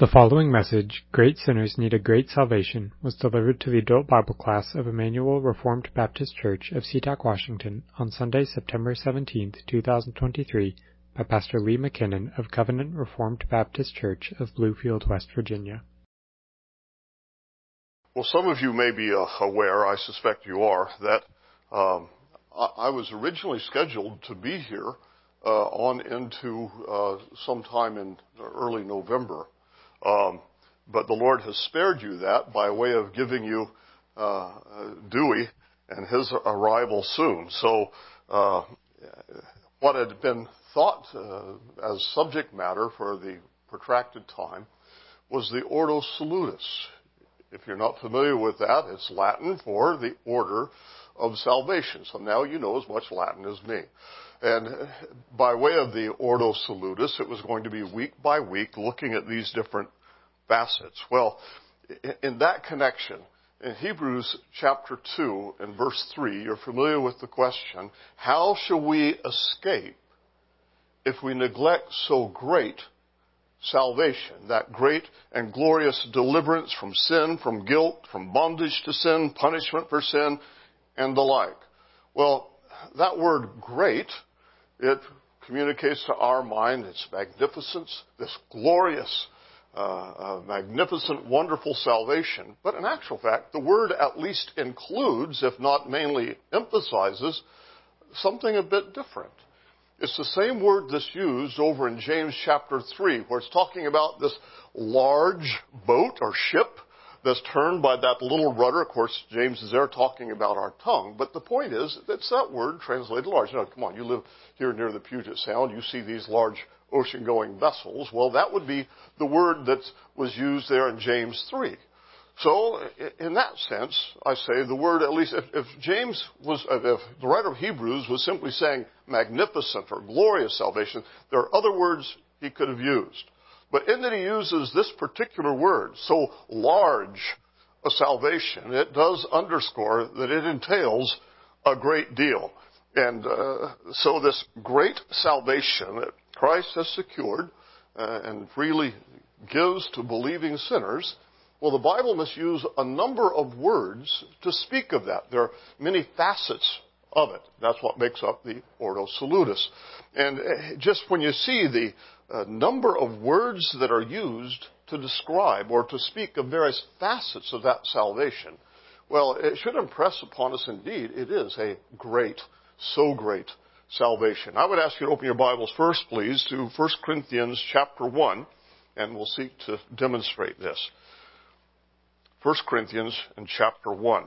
The following message, Great Sinners Need a Great Salvation, was delivered to the adult Bible class of Emmanuel Reformed Baptist Church of SeaTac, Washington, on Sunday, September 17, 2023, by Pastor Lee McKinnon of Covenant Reformed Baptist Church of Bluefield, West Virginia. Well, some of you may be aware, I suspect you are, that I was originally scheduled to be here on into sometime in early November. But the Lord has spared you that by way of giving you Dewey and his arrival soon. So what had been thought as subject matter for the protracted time was the Ordo Salutis. If you're not familiar with that, it's Latin for the order of salvation. So now you know as much Latin as me. And by way of the Ordo Salutis, it was going to be week by week looking at these different facets. Well, in that connection, in Hebrews chapter 2 and verse 3, you're familiar with the question, how shall we escape if we neglect so great salvation, that great and glorious deliverance from sin, from guilt, from bondage to sin, punishment for sin, and the like? Well, that word great, it communicates to our mind its magnificence, this glorious, magnificent, wonderful salvation. But in actual fact, the word at least includes, if not mainly emphasizes, something a bit different. It's the same word that's used over in James chapter 3, where it's talking about this large boat or ship that's turned by that little rudder. Of course, James is there talking about our tongue. But the point is, it's that word translated large. Now, come on, you live here near the Puget Sound. You see these large ocean-going vessels. Well, that would be the word that was used there in James 3. So, in that sense, I say the word, at least, if the writer of Hebrews was simply saying magnificent or glorious salvation, there are other words he could have used. But in that he uses this particular word, so large a salvation, it does underscore that it entails a great deal. And so this great salvation that Christ has secured and freely gives to believing sinners, well, the Bible must use a number of words to speak of that. There are many facets of it. That's what makes up the Ordo Salutis. And just when you see the number of words that are used to describe or to speak of various facets of that salvation, well, it should impress upon us indeed it is a great, so great salvation. I would ask you to open your Bibles first, please, to 1 Corinthians chapter 1, and we'll seek to demonstrate this. 1 Corinthians in chapter 1.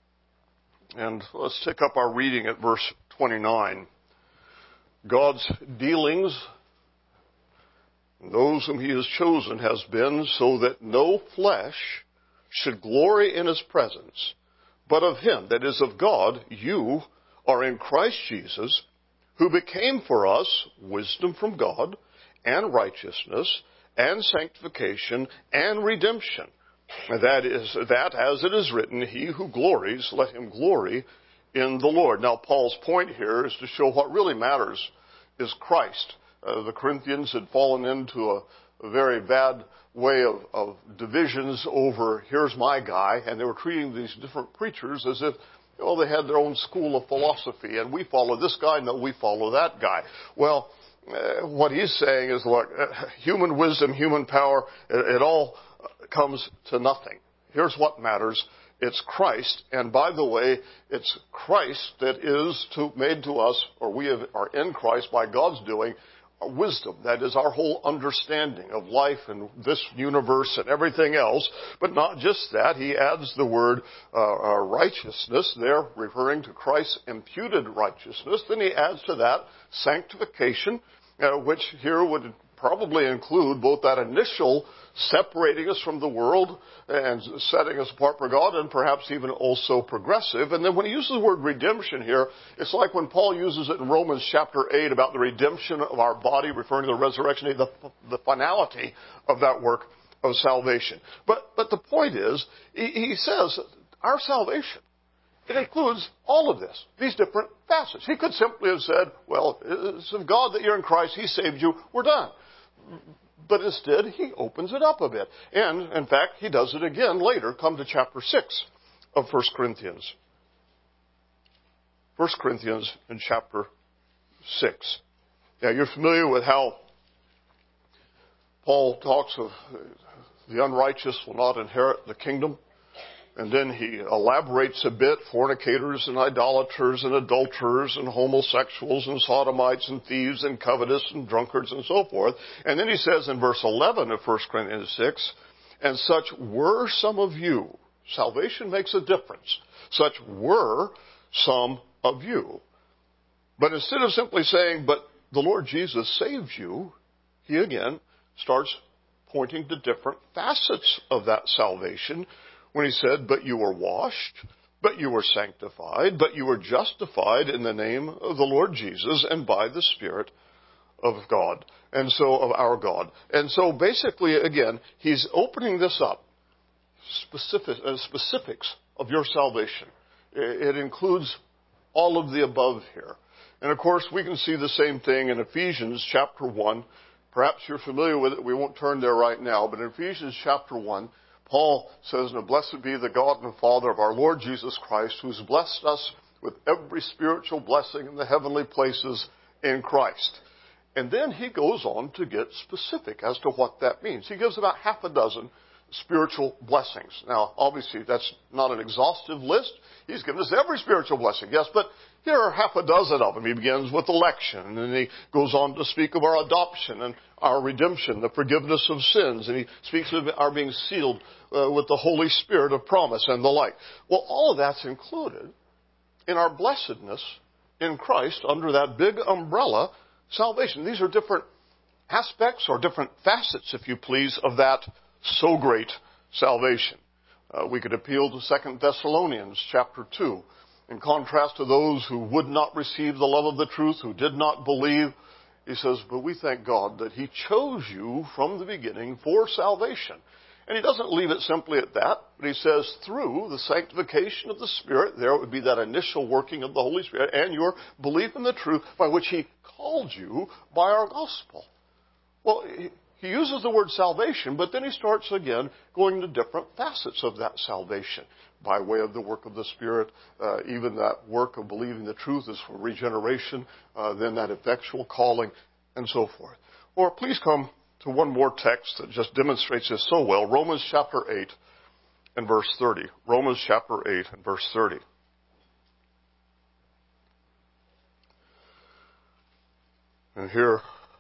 And let's take up our reading at verse 29. God's dealings, those whom he has chosen, has been so that no flesh should glory in his presence, but of him, that is of God. You are in Christ Jesus, who became for us wisdom from God, and righteousness, and sanctification, and redemption. And that is, that as it is written, he who glories, let him glory in the Lord. Now, Paul's point here is to show what really matters is Christ. The Corinthians had fallen into a very bad way of divisions over, here's my guy, and they were treating these different preachers as if, oh, they had their own school of philosophy, and we follow this guy, no, we follow that guy. Well, what he's saying is, look, human wisdom, human power, it all comes to nothing. Here's what matters. It's Christ. And by the way, it's Christ that is made to us, or we are in Christ by God's doing, wisdom. That is our whole understanding of life and this universe and everything else. But not just that. He adds the word righteousness there, referring to Christ's imputed righteousness. Then he adds to that sanctification, which here would probably include both that initial separating us from the world and setting us apart for God, and perhaps even also progressive. And then when he uses the word redemption here, it's like when Paul uses it in Romans chapter 8 about the redemption of our body, referring to the resurrection, the finality of that work of salvation. But the point is, he says, our salvation, it includes all of this, these different facets. He could simply have said, well, it's of God that you're in Christ, he saved you, we're done. But instead, he opens it up a bit. And, in fact, he does it again later. Come to chapter 6 of 1 Corinthians. 1 Corinthians in chapter 6. Now, you're familiar with how Paul talks of the unrighteous will not inherit the kingdom. And then he elaborates a bit, fornicators and idolaters and adulterers and homosexuals and sodomites and thieves and covetous and drunkards and so forth. And then he says in verse 11 of 1 Corinthians 6, and such were some of you. Salvation makes a difference. Such were some of you. But instead of simply saying, but the Lord Jesus saves you, he again starts pointing to different facets of that salvation when he said, but you were washed, but you were sanctified, but you were justified in the name of the Lord Jesus and by the Spirit of God, and so of our God. And so basically, again, he's opening this up, specifics of your salvation. It includes all of the above here. And of course, we can see the same thing in Ephesians chapter 1. Perhaps you're familiar with it. We won't turn there right now. But in Ephesians chapter 1, Paul says, "Now blessed be the God and Father of our Lord Jesus Christ, who's blessed us with every spiritual blessing in the heavenly places in Christ." And then he goes on to get specific as to what that means. He gives about half a dozen spiritual blessings. Now, obviously, that's not an exhaustive list. He's given us every spiritual blessing, yes, but here are half a dozen of them. He begins with election, and then he goes on to speak of our adoption and our redemption, the forgiveness of sins, and he speaks of our being sealed with the Holy Spirit of promise and the like. Well, all of that's included in our blessedness in Christ under that big umbrella, salvation. These are different aspects or different facets, if you please, of that so great salvation. We could appeal to 2 Thessalonians chapter 2. In contrast to those who would not receive the love of the truth, who did not believe, he says, but we thank God that he chose you from the beginning for salvation. And he doesn't leave it simply at that, but he says through the sanctification of the Spirit, there would be that initial working of the Holy Spirit and your belief in the truth by which he called you by our gospel. Well, he uses the word salvation, but then he starts again going to different facets of that salvation by way of the work of the Spirit. Even that work of believing the truth is for regeneration, then that effectual calling, and so forth. Or please come to one more text that just demonstrates this so well. Romans chapter 8 and verse 30. Romans chapter 8 and verse 30. And here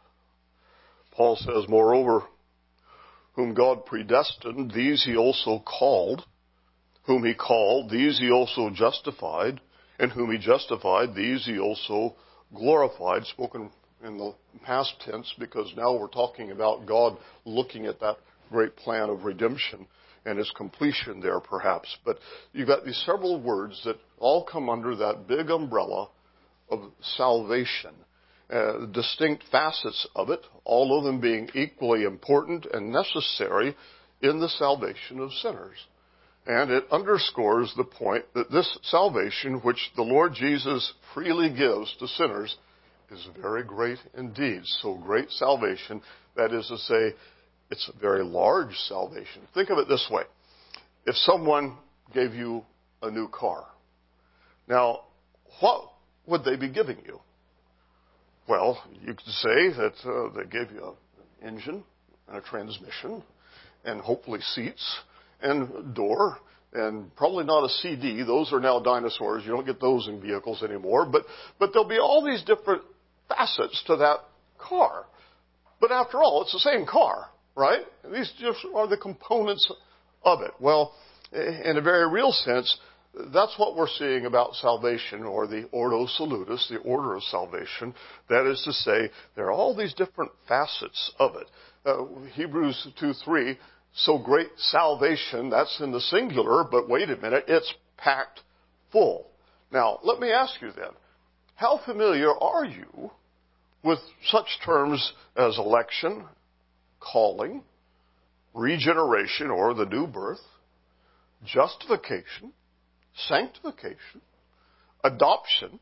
Paul says, moreover, whom God predestined, these he also called. Whom he called, these he also justified. And whom he justified, these he also glorified. Spoken in the past tense because now we're talking about God looking at that great plan of redemption and its completion there perhaps. But you've got these several words that all come under that big umbrella of salvation. Distinct facets of it, all of them being equally important and necessary in the salvation of sinners. And it underscores the point that this salvation, which the Lord Jesus freely gives to sinners, is very great indeed. So great salvation, that is to say, it's a very large salvation. Think of it this way. If someone gave you a new car, now, what would they be giving you? Well, you could say that they gave you an engine and a transmission and hopefully seats and a door and probably not a CD. Those are now dinosaurs. You don't get those in vehicles anymore. But there'll be all these different facets to that car. But after all, it's the same car, right? And these just are the components of it. Well, in a very real sense, that's what we're seeing about salvation, or the Ordo Salutis, the order of salvation. That is to say, there are all these different facets of it. Hebrews 2:3, so great salvation, that's in the singular, but wait a minute, it's packed full. Now, let me ask you then, how familiar are you with such terms as election, calling, regeneration, or the new birth, justification, sanctification, adoption,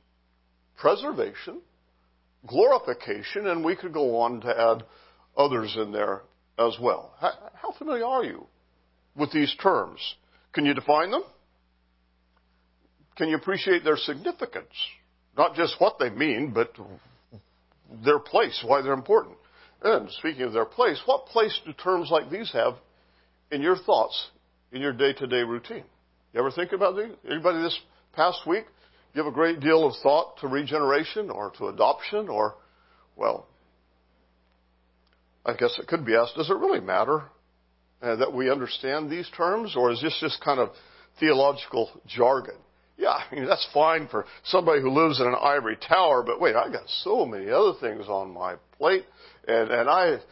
preservation, glorification, and we could go on to add others in there as well. How familiar are you with these terms? Can you define them? Can you appreciate their significance? Not just what they mean, but their place, why they're important. And speaking of their place, what place do terms like these have in your thoughts, in your day-to-day routine? You ever think about these? Anybody this past week give a great deal of thought to regeneration or to adoption or, well, I guess it could be asked, does it really matter that we understand these terms, or is this just kind of theological jargon? Yeah, I mean, that's fine for somebody who lives in an ivory tower, but wait, I've got so many other things on my plate, and I've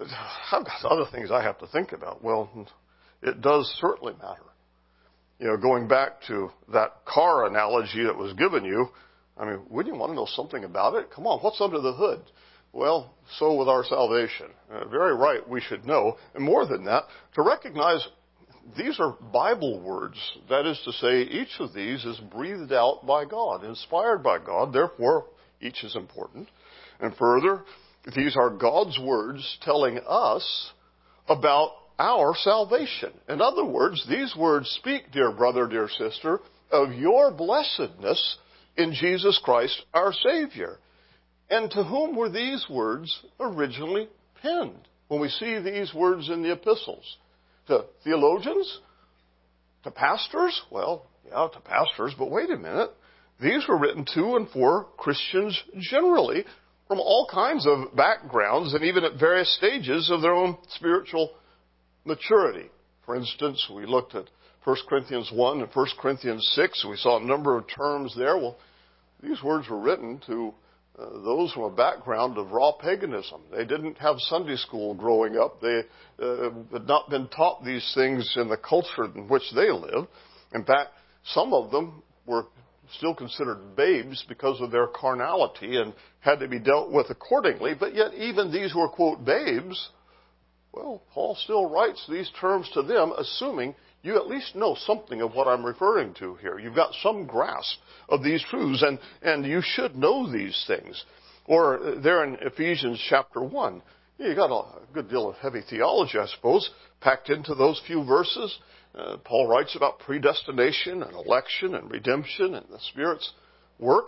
got other things I have to think about. Well, it does certainly matter. You know, going back to that car analogy that was given you, I mean, wouldn't you want to know something about it? Come on, what's under the hood? Well, so with our salvation. Very right, we should know. And more than that, to recognize these are Bible words. That is to say, each of these is breathed out by God, inspired by God. Therefore, each is important. And further, these are God's words telling us about our salvation. In other words, these words speak, dear brother, dear sister, of your blessedness in Jesus Christ, our Savior. And to whom were these words originally penned? When we see these words in the epistles, to theologians? To pastors? Well, yeah, to pastors, but wait a minute. These were written to and for Christians generally from all kinds of backgrounds and even at various stages of their own spiritual maturity. For instance, we looked at 1 Corinthians 1 and 1 Corinthians 6. We saw a number of terms there. Well, these words were written to those from a background of raw paganism. They didn't have Sunday school growing up. They had not been taught these things in the culture in which they lived. In fact, some of them were still considered babes because of their carnality and had to be dealt with accordingly. But yet even these who are, quote, babes, well, Paul still writes these terms to them, assuming you at least know something of what I'm referring to here. You've got some grasp of these truths, and you should know these things. Or there in Ephesians chapter 1, you got a good deal of heavy theology, I suppose, packed into those few verses. Paul writes about predestination and election and redemption and the Spirit's work.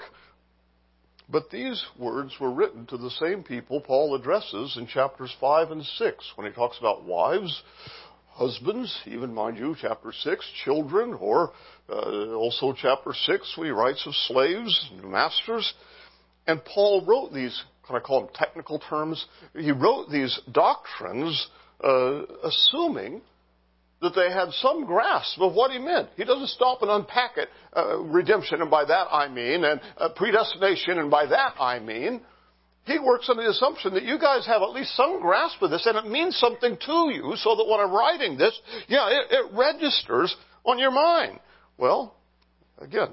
But these words were written to the same people Paul addresses in chapters 5 and 6 when he talks about wives, husbands, even, mind you, chapter 6, children, or also chapter 6, when he writes of slaves and masters. And Paul wrote these, can I call them technical terms? He wrote these doctrines assuming that they had some grasp of what he meant. He doesn't stop and unpack it, redemption, and by that I mean, and predestination, and by that I mean. He works on the assumption that you guys have at least some grasp of this, and it means something to you, so that when I'm writing this, yeah, it registers on your mind. Well, again,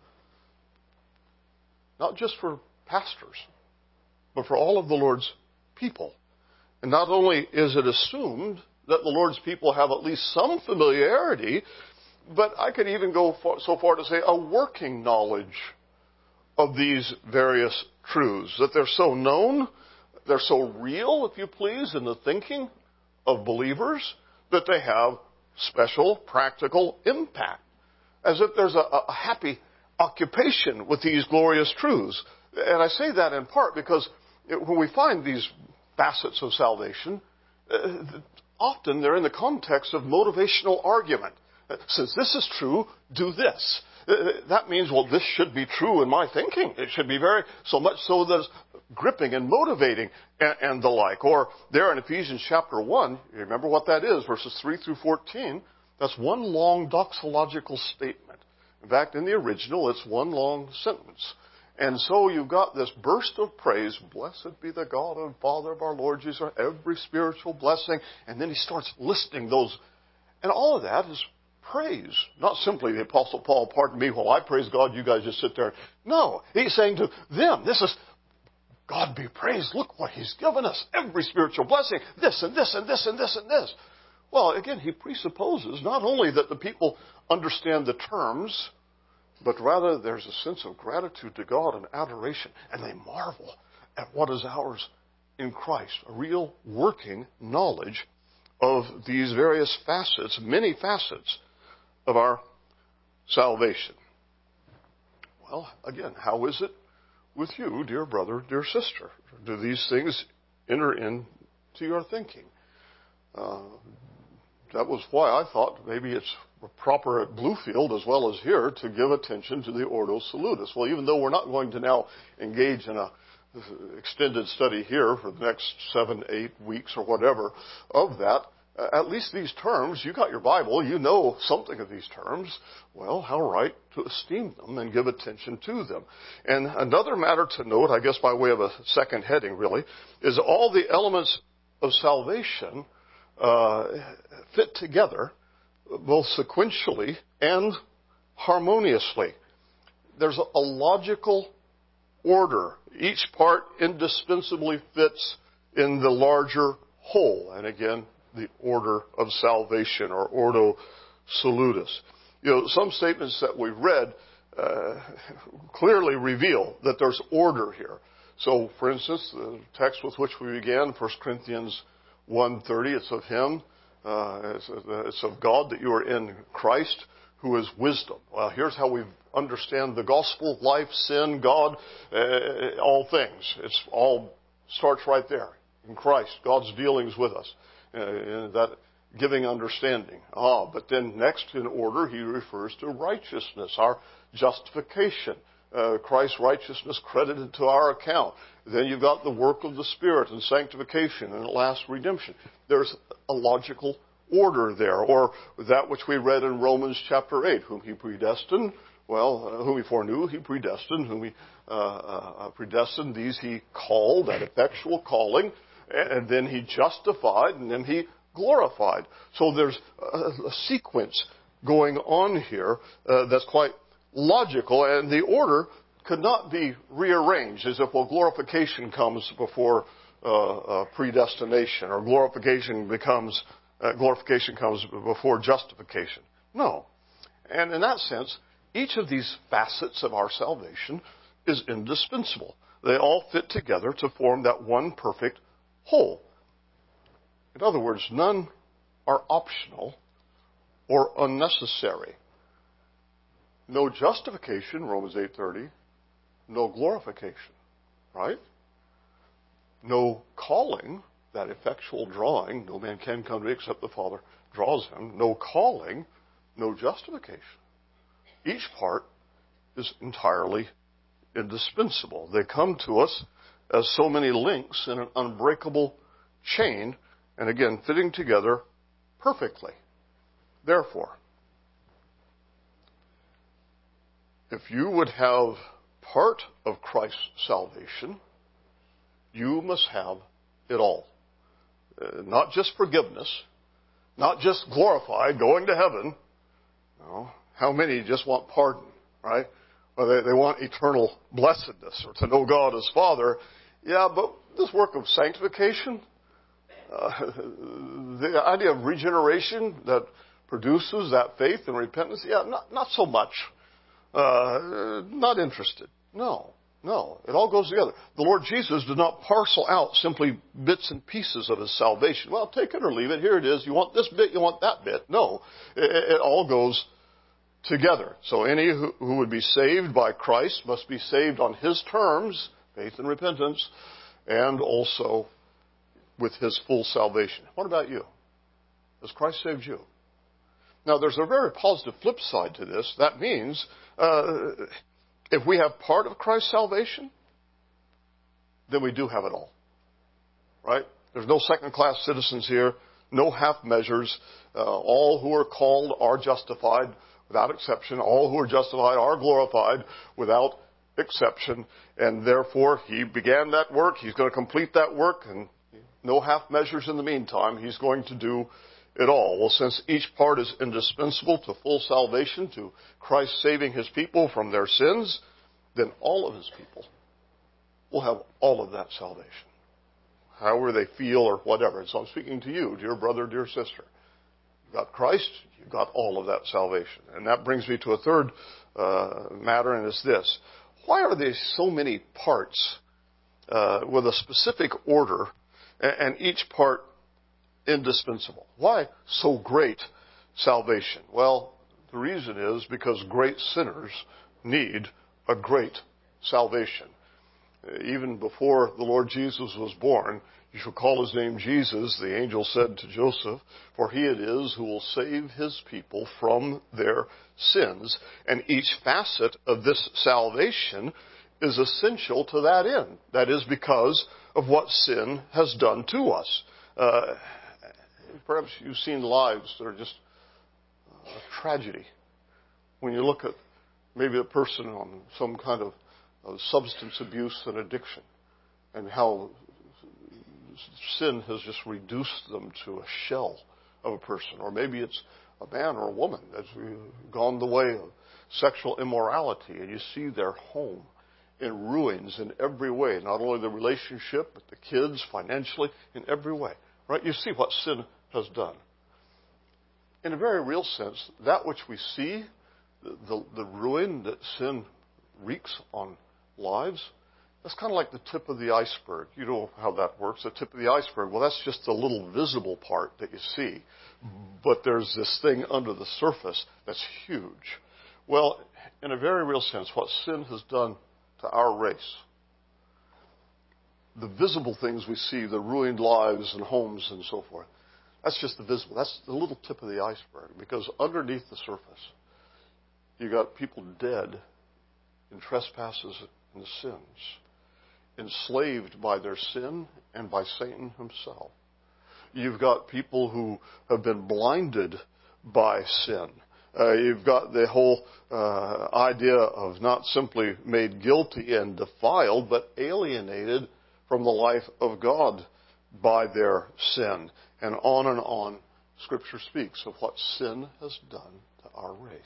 not just for pastors, but for all of the Lord's people. And not only is it assumed that the Lord's people have at least some familiarity, but I could even go so far to say a working knowledge of these various truths, that they're so known, they're so real, if you please, in the thinking of believers, that they have special practical impact, as if there's a happy occupation with these glorious truths. And I say that in part because when we find these facets of salvation, often they're in the context of motivational argument. Since this is true, do this. That means, well, this should be true in my thinking. It should be so much so that it's gripping and motivating and the like. Or there in Ephesians chapter 1, you remember what that is, verses 3 through 14. That's one long doxological statement. In fact, in the original, it's one long sentence. And so you've got this burst of praise, blessed be the God and Father of our Lord Jesus, every spiritual blessing. And then he starts listing those. And all of that is praise. Not simply the Apostle Paul, pardon me, while I praise God, you guys just sit there. No, he's saying to them, this is, God be praised, look what he's given us, every spiritual blessing, this and this and this and this and this. Well, again, he presupposes not only that the people understand the terms, but rather there's a sense of gratitude to God and adoration, and they marvel at what is ours in Christ, a real working knowledge of these various facets, many facets of our salvation. Well, again, how is it with you, dear brother, dear sister? Do these things enter into your thinking? That was why I thought maybe it's proper at Bluefield as well as here to give attention to the Ordo Salutis. Well, even though we're not going to now engage in a extended study here for the next 7, 8 weeks or whatever of that, at least these terms, you got your Bible, you know something of these terms. Well, how right to esteem them and give attention to them. And another matter to note, I guess by way of a second heading really, is all the elements of salvation fit together both sequentially and harmoniously. There's a logical order. Each part indispensably fits in the larger whole. And again, the order of salvation, or Ordo Salutis. You know, some statements that we've read clearly reveal that there's order here. So, for instance, the text with which we began, 1 Corinthians 1:30, it's of Him, it's of God that you are in Christ, who is wisdom. Well, here's how we understand the gospel, life, sin, God, all things. It's all starts right there in Christ, God's dealings with us. That giving understanding. But then next in order, he refers to righteousness, our justification. Christ's righteousness credited to our account. Then you've got the work of the Spirit and sanctification, and at last redemption. There's a logical order there. Or that which we read in Romans chapter 8, whom he predestined, whom he foreknew, he predestined. Whom he predestined, these he called, that effectual calling. And then he justified, and then he glorified. So there's a sequence going on here that's quite logical, and the order could not be rearranged as if, glorification comes before predestination, or glorification comes before justification. No. And in that sense, each of these facets of our salvation is indispensable. They all fit together to form that one perfect whole. In other words, none are optional or unnecessary. No justification, Romans 8:30. No glorification, right? No calling, that effectual drawing. No man can come to me except the Father draws him. No calling, no justification. Each part is entirely indispensable. They come to us as so many links in an unbreakable chain, and again, fitting together perfectly. Therefore, if you would have part of Christ's salvation, you must have it all. Not just forgiveness, not just glorified, going to heaven. No. How many just want pardon, right? Well, they want eternal blessedness, or to know God as Father. Yeah, but this work of sanctification, the idea of regeneration that produces that faith and repentance, not so much. Not interested. No. It all goes together. The Lord Jesus did not parcel out simply bits and pieces of His salvation. Well, take it or leave it. Here it is. You want this bit, you want that bit. No. It all goes together. So any who would be saved by Christ must be saved on His terms, faith and repentance, and also with His full salvation. What about you? Has Christ saved you? Now, there's a very positive flip side to this. That means if we have part of Christ's salvation, then we do have it all. Right? There's no second-class citizens here, no half measures. All who are called are justified without exception. All who are justified are glorified without exception. And therefore, He began that work. He's going to complete that work, and no half measures in the meantime. He's going to do it all. Well, since each part is indispensable to full salvation, to Christ saving His people from their sins, then all of His people will have all of that salvation. However they feel or whatever. And so I'm speaking to you, dear brother, dear sister. You've got Christ, you've got all of that salvation. And that brings me to a third matter, and it's this. Why are there so many parts with a specific order, and each part indispensable. Why so great salvation? Well, the reason is because great sinners need a great salvation. Even before the Lord Jesus was born, you shall call his name Jesus, the angel said to Joseph, for he it is who will save his people from their sins. And each facet of this salvation is essential to that end. That is because of what sin has done to us. Perhaps you've seen lives that are just a tragedy. When you look at maybe a person on some kind of substance abuse and addiction, and how sin has just reduced them to a shell of a person. Or maybe it's a man or a woman that's gone the way of sexual immorality, and you see their home in ruins in every way, not only the relationship, but the kids, financially, in every way. Right? You see what sin has done. In a very real sense, that which we see, the ruin that sin wreaks on lives, that's kind of like the tip of the iceberg. You know how that works, the tip of the iceberg. Well, that's just the little visible part that you see. But there's this thing under the surface that's huge. Well, in a very real sense, what sin has done to our race, the visible things we see, the ruined lives and homes and so forth, that's just the visible. That's the little tip of the iceberg. Because underneath the surface, you got people dead in trespasses and sins, enslaved by their sin and by Satan himself. You've got people who have been blinded by sin. You've got the whole idea of not simply made guilty and defiled, but alienated from the life of God by their sin. And on, Scripture speaks of what sin has done to our race.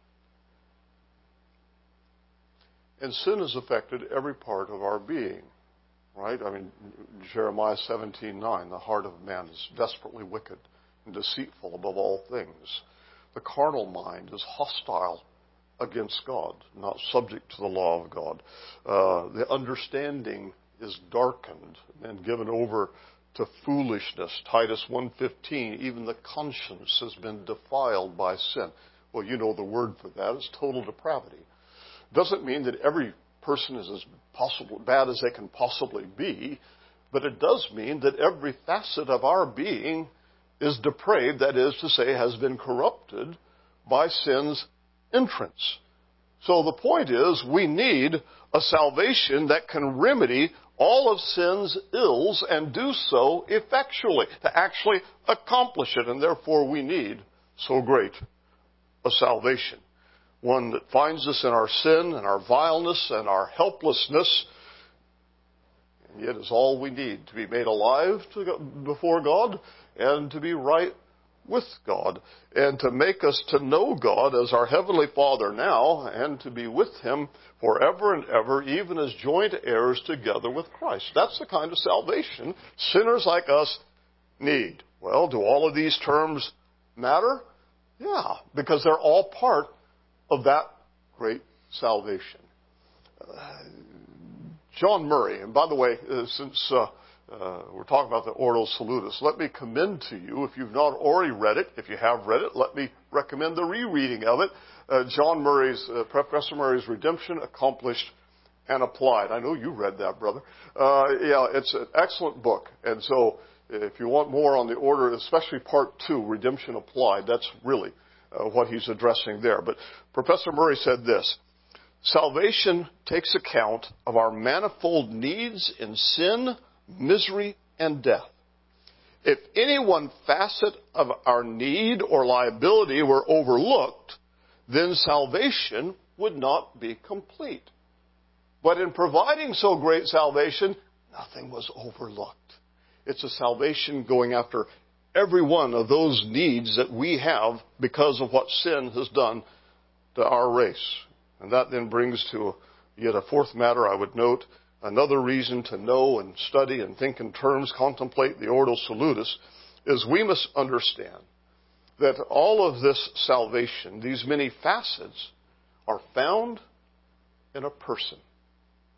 And sin has affected every part of our being, right? I mean, Jeremiah 17:9, the heart of man is desperately wicked and deceitful above all things. The carnal mind is hostile against God, not subject to the law of God. The understanding is darkened and given over to foolishness. Titus 1:15, even the conscience has been defiled by sin. Well, you know the word for that. It's total depravity. Doesn't mean that every person is as bad as they can possibly be, but it does mean that every facet of our being is depraved, that is to say, has been corrupted by sin's entrance. So the point is, we need a salvation that can remedy all of sin's ills and do so effectually, to actually accomplish it. And therefore we need so great a salvation. One that finds us in our sin and our vileness and our helplessness, and yet is all we need to be made alive before God and to be right with God, and to make us to know God as our Heavenly Father now, and to be with Him forever and ever, even as joint heirs together with Christ. That's the kind of salvation sinners like us need. Well, do all of these terms matter? Yeah, because they're all part of that great salvation. John Murray, and by the way, since we're talking about the Ordo Salutis, let me commend to you, if you've not already read it, if you have read it, let me recommend the rereading of it. Professor Murray's Redemption Accomplished and Applied. I know you read that, brother. It's an excellent book. And so if you want more on the order, especially part 2, Redemption Applied, that's really what he's addressing there. But Professor Murray said this: salvation takes account of our manifold needs in sin, misery, and death. If any one facet of our need or liability were overlooked, then salvation would not be complete. But in providing so great salvation, nothing was overlooked. It's a salvation going after every one of those needs that we have because of what sin has done to our race. And that then brings to yet a fourth matter I would note. Another reason to know and study and think in terms, contemplate the Ordo Salutis, is we must understand that all of this salvation, these many facets, are found in a person.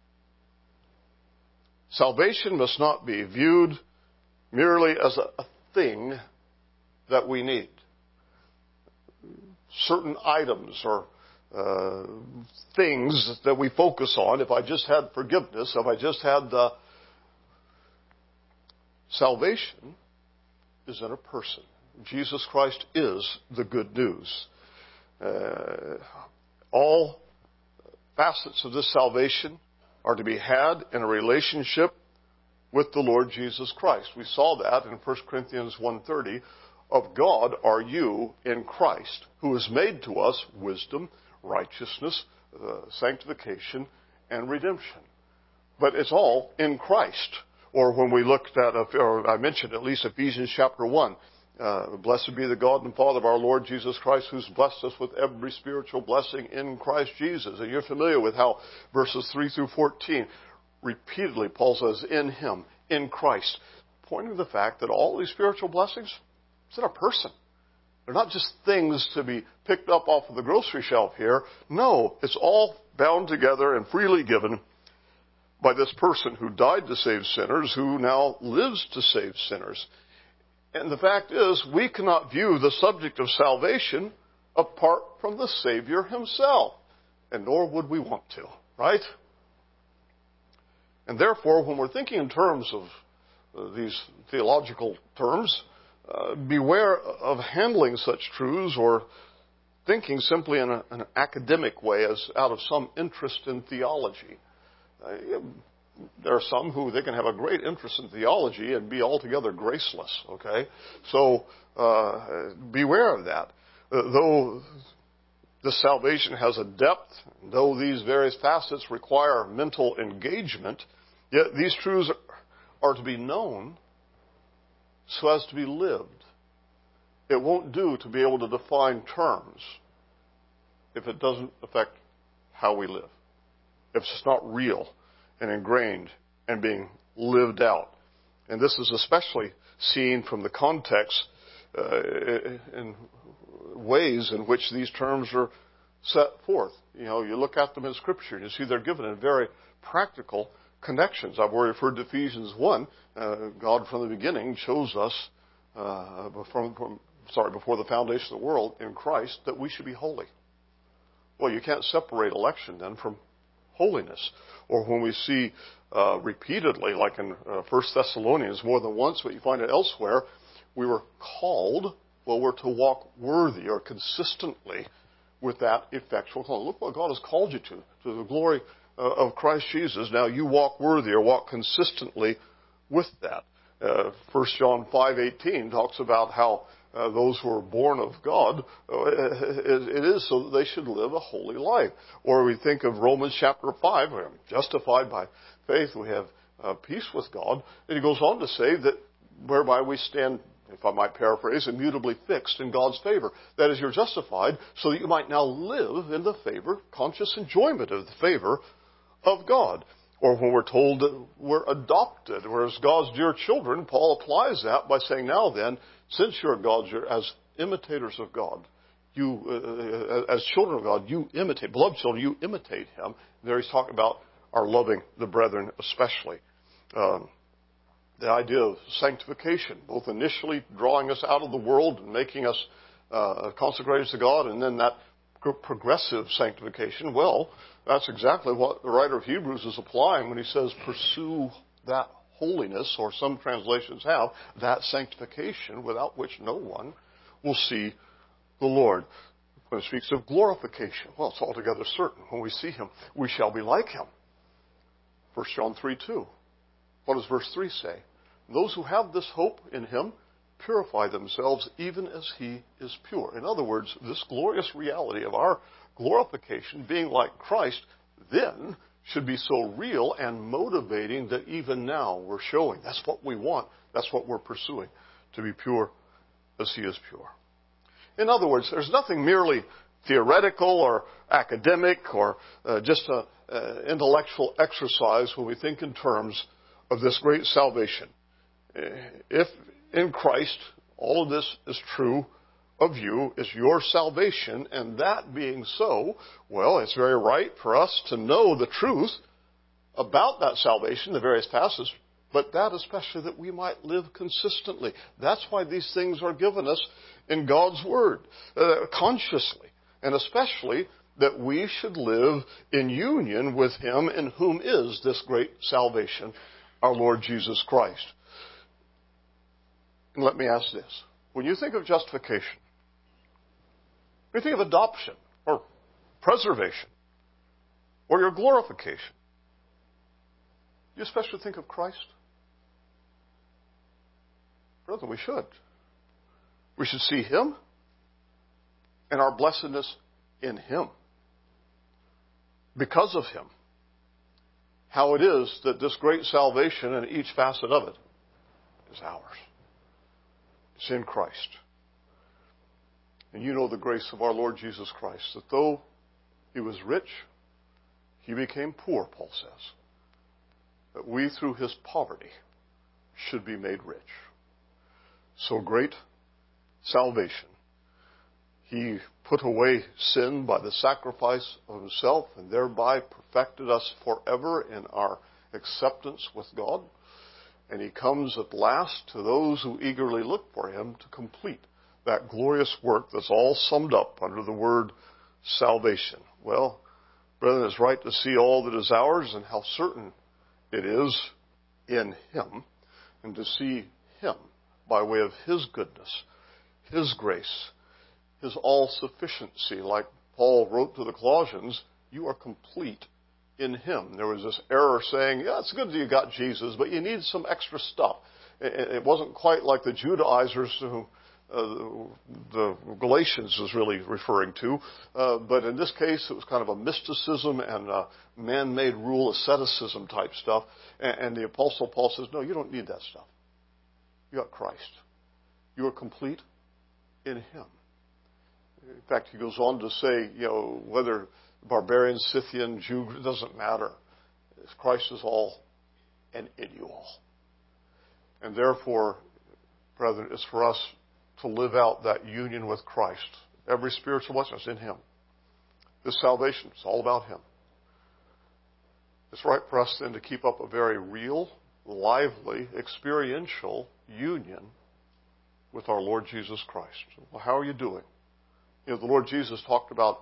Salvation must not be viewed merely as a thing that we need. Certain items or things that we focus on. If I just had forgiveness, if I just had salvation, is in a person. Jesus Christ is the good news. All facets of this salvation are to be had in a relationship with the Lord Jesus Christ. We saw that in 1 Corinthians 1:30. Of God are you in Christ, who has made to us wisdom, righteousness, sanctification, and redemption. But it's all in Christ. Or when we looked at, or I mentioned at least Ephesians chapter 1, blessed be the God and Father of our Lord Jesus Christ, who's blessed us with every spiritual blessing in Christ Jesus. And you're familiar with how verses 3 through 14, repeatedly Paul says, in Him, in Christ, pointing to the fact that all these spiritual blessings, it's in a person. They're not just things to be picked up off of the grocery shelf here. No, it's all bound together and freely given by this person who died to save sinners, who now lives to save sinners. And the fact is, we cannot view the subject of salvation apart from the Savior Himself. And nor would we want to, right? And therefore, when we're thinking in terms of these theological terms, beware of handling such truths or thinking simply in an academic way as out of some interest in theology. There are some who they can have a great interest in theology and be altogether graceless, okay? So beware of that. Though this salvation has a depth, though these various facets require mental engagement, yet these truths are to be known so as to be lived. It won't do to be able to define terms if it doesn't affect how we live, if it's not real and ingrained and being lived out. And this is especially seen from the context in ways in which these terms are set forth. You know, you look at them in Scripture and you see they're given in very practical connections. I've already referred to Ephesians 1. God from the beginning chose us before the foundation of the world in Christ that we should be holy. Well, you can't separate election then from holiness. Or when we see repeatedly, like in 1 Thessalonians more than once, but you find it elsewhere, we were called, well, we're to walk worthy or consistently with that effectual call. Look what God has called you to the glory of Christ Jesus. Now you walk worthy or walk consistently with that. 1 John 5:18 talks about how those who are born of God, it is so that they should live a holy life. Or we think of Romans chapter 5, we're justified by faith, we have peace with God. And he goes on to say that whereby we stand, if I might paraphrase, immutably fixed in God's favor. That is, you're justified so that you might now live in the favor, conscious enjoyment of the favor of God. Or when we're told that we're adopted, whereas God's dear children, Paul applies that by saying, now then, since you're God's dear, as imitators of God, you, as children of God, you imitate, beloved children, you imitate Him. There he's talking about our loving the brethren especially. The idea of sanctification, both initially drawing us out of the world and making us consecrated to God, and then that progressive sanctification. Well, that's exactly what the writer of Hebrews is applying when he says, pursue that holiness, or some translations have, that sanctification without which no one will see the Lord. When it speaks of glorification, well, it's altogether certain. When we see Him, we shall be like Him. 1 John 3:2. What does verse 3 say? Those who have this hope in Him purify themselves even as He is pure. In other words, this glorious reality of our glorification, being like Christ, then should be so real and motivating that even now we're showing. That's what we want. That's what we're pursuing, to be pure as He is pure. In other words, there's nothing merely theoretical or academic or just an intellectual exercise when we think in terms of this great salvation. If in Christ all of this is true of you, is your salvation, and that being so, well, it's very right for us to know the truth about that salvation, the various but that especially that we might live consistently. That's why these things are given us in God's Word, consciously, and especially that we should live in union with Him in whom is this great salvation, our Lord Jesus Christ. And let me ask this. When you think of justification, when you think of adoption or preservation or your glorification, do you especially think of Christ? Brother, we should. We should see Him and our blessedness in Him. Because of Him. How it is that this great salvation and each facet of it is ours. It's in Christ. And you know the grace of our Lord Jesus Christ, that though He was rich, He became poor, Paul says, that we through His poverty should be made rich. So great salvation. He put away sin by the sacrifice of Himself and thereby perfected us forever in our acceptance with God. And He comes at last to those who eagerly look for Him to complete that glorious work that's all summed up under the word salvation. Well, brethren, it's right to see all that is ours and how certain it is in Him, and to see Him by way of His goodness, His grace, His all-sufficiency. Like Paul wrote to the Colossians, you are complete in Him. There was this error saying, yeah, it's good that you got Jesus, but you need some extra stuff. It wasn't quite like the Judaizers who the Galatians is really referring to. But in this case, it was kind of a mysticism and a man-made rule asceticism type stuff. And the Apostle Paul says, no, you don't need that stuff. You got Christ. You are complete in Him. In fact, he goes on to say, whether barbarian, Scythian, Jew, it doesn't matter. Christ is all and in you all. And therefore, brethren, it's for us to live out that union with Christ. Every spiritual blessing is in Him. This salvation is all about Him. It's right for us then to keep up a very real, lively, experiential union with our Lord Jesus Christ. Well, how are you doing? The Lord Jesus talked about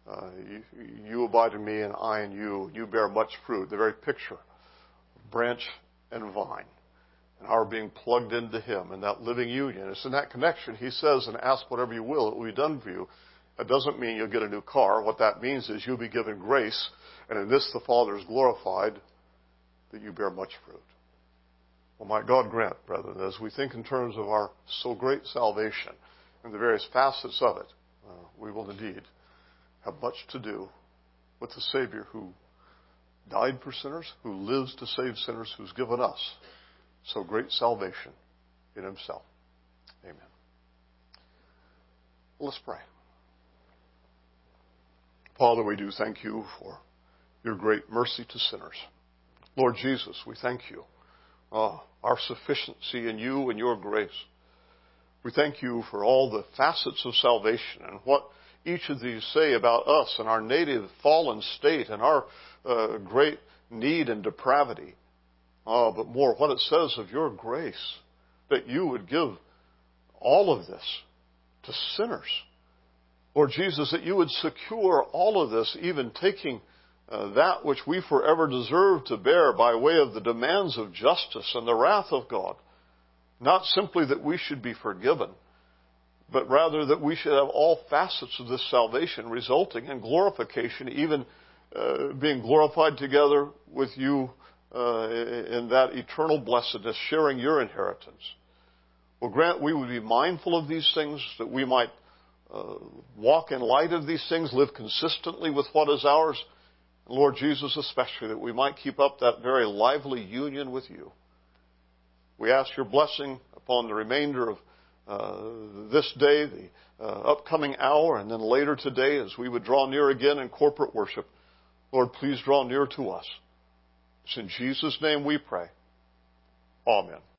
you abide in me and I in you. You bear much fruit. The very picture of branch and vine. And our being plugged into Him and that living union. It's in that connection, He says, and ask whatever you will, it will be done for you. That doesn't mean you'll get a new car. What that means is you'll be given grace, and in this the Father is glorified, that you bear much fruit. Well, might God grant, brethren, as we think in terms of our so great salvation and the various facets of it, we will indeed have much to do with the Savior who died for sinners, who lives to save sinners, who's given us so great salvation in Himself. Amen. Let's pray. Father, we do thank You for Your great mercy to sinners. Lord Jesus, we thank You, our sufficiency in You and Your grace. We thank You for all the facets of salvation and what each of these say about us and our native fallen state and our great need and depravity. But more, what it says of Your grace, that You would give all of this to sinners. Lord Jesus, that You would secure all of this, even taking that which we forever deserve to bear by way of the demands of justice and the wrath of God. Not simply that we should be forgiven, but rather that we should have all facets of this salvation resulting in glorification, even being glorified together with You in that eternal blessedness, sharing Your inheritance. Well, grant we would be mindful of these things, that we might walk in light of these things, live consistently with what is ours. And Lord Jesus, especially, that we might keep up that very lively union with You. We ask Your blessing upon the remainder of this day, the upcoming hour, and then later today as we would draw near again in corporate worship. Lord, please draw near to us. It's in Jesus' name we pray. Amen.